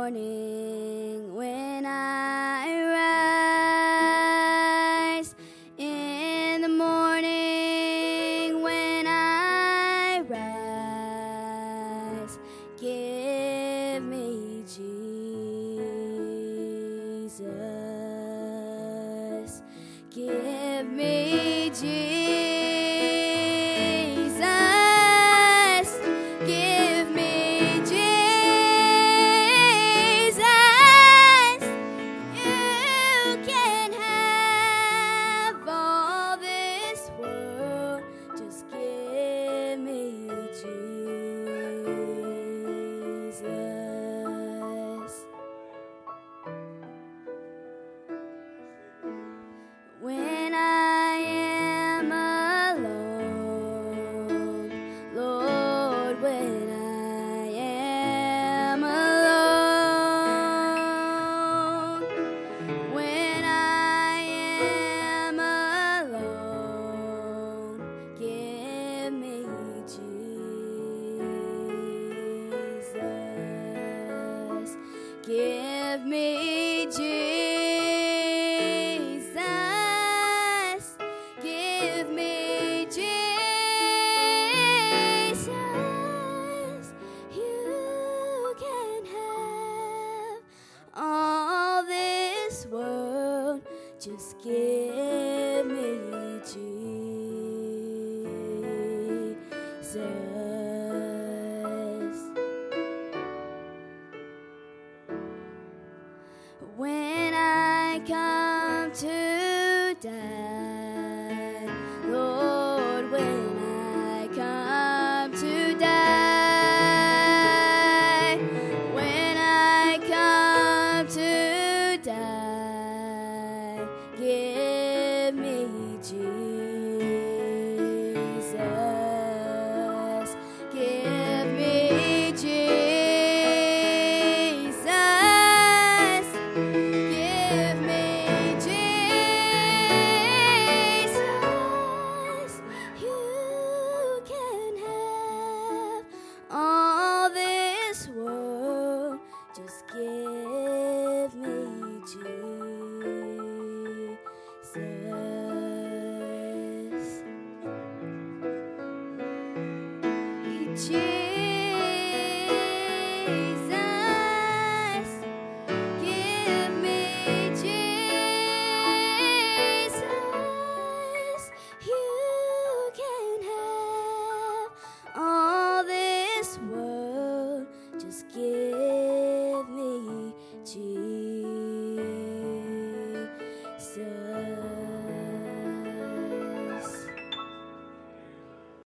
morning when I rise, in the morning when I rise, give me Jesus, give me Jesus. When I am alone, Lord, when I am alone, when I am alone, give me Jesus, give me Jesus. Give me Jesus, you can have all this world, just give me Jesus. When I come to die, Lord, when I come to die, when I come to die, give me Jesus, give me Jesus, give me Jesus. You can have all this world, just give me Jesus.